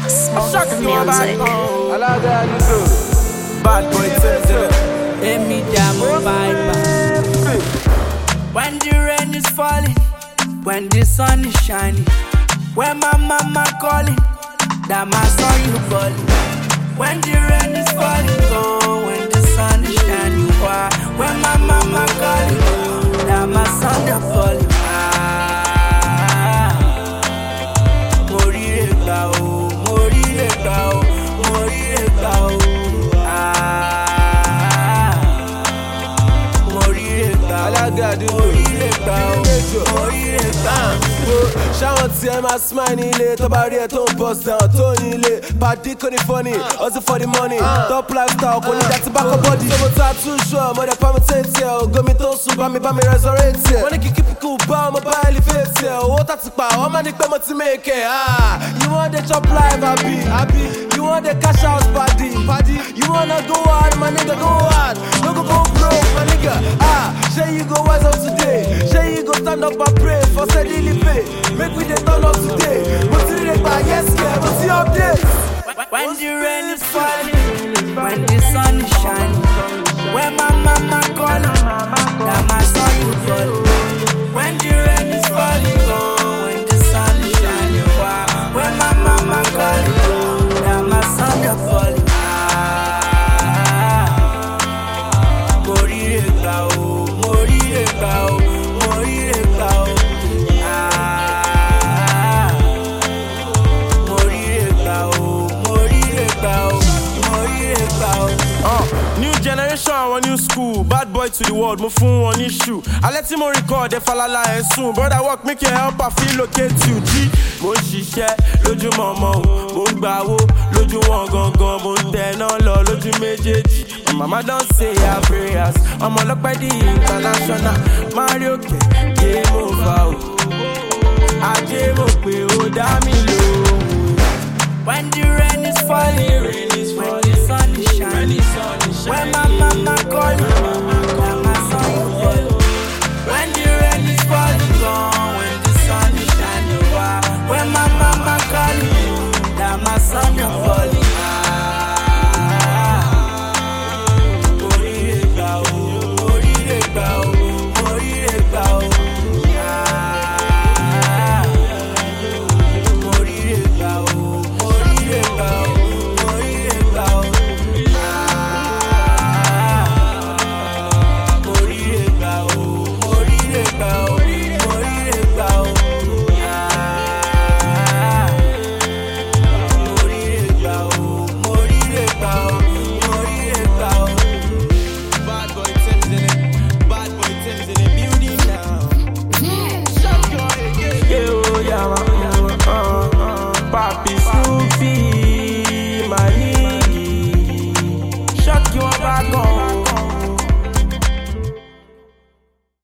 Smoke music. Bad boy Tizzle. When the rain is falling, when the sun is shining, when my mama calling, that my son you calling. When the rain is falling, oh, when the sun is shining, why? When my mama calling, oh, that my son you calling. Morire gba o, morire gba o, morire gba o. Morire gba o, morire gba o, morire gba o. Ṣáwọn tí ẹ máa smile ní ilé tó bá rí ẹ tó ń bust down tó ní ilé. Pàdé kò ní funny, hustle for the money. Top lifestyle kò ní dá tí bá kọ́ bọ́dì. Ṣé mo ta too sure, mo dẹ̀ permutate ẹ̀. Ògo mi tó sùn bá mi resurrect ẹ̀. Wọ́n ní kí keep cool bá ọmọ bá elevate ẹ̀. Owó tá ti pa, wọ́n máa ní pé mo ti make ẹ̀. You wan dey chop life, abi? You wan dey cash out, paddy? You wanna go hard, my nigga, go hard. No go broke, my nigga. Ṣé you go wise up today? Ṣé you go stand up and pray for steadily pay? Make we dey turn up today. Mo ti rí pa yes yeah, mo ti update. When the rain is falling, when the sun is shining, when my mama calling, that my son you calling. When the rain is falling, oh, when the sun is shining, wow. When my mama calling, that my son you calling. Morire gba o, morire gba o, morire gba o. New generation, one new school. Bad boy to the world, mo fún wọn ní shoe. Alẹ́ tí mo record ẹ falala ẹ̀ soon. Brother work make your help I feel locate you. G. Mo ń ṣiṣẹ́ lójúmọ́ ọmọ o. Mo ń gbàwó lójú wọn gangan. Mo ń tẹ̀ná lọ lójú méjèèjì. My mama don say her prayers. Ọmọ ọlọ́pẹ́ di international. Mario K, game over o. Ajé mo pé ó dá mi lò.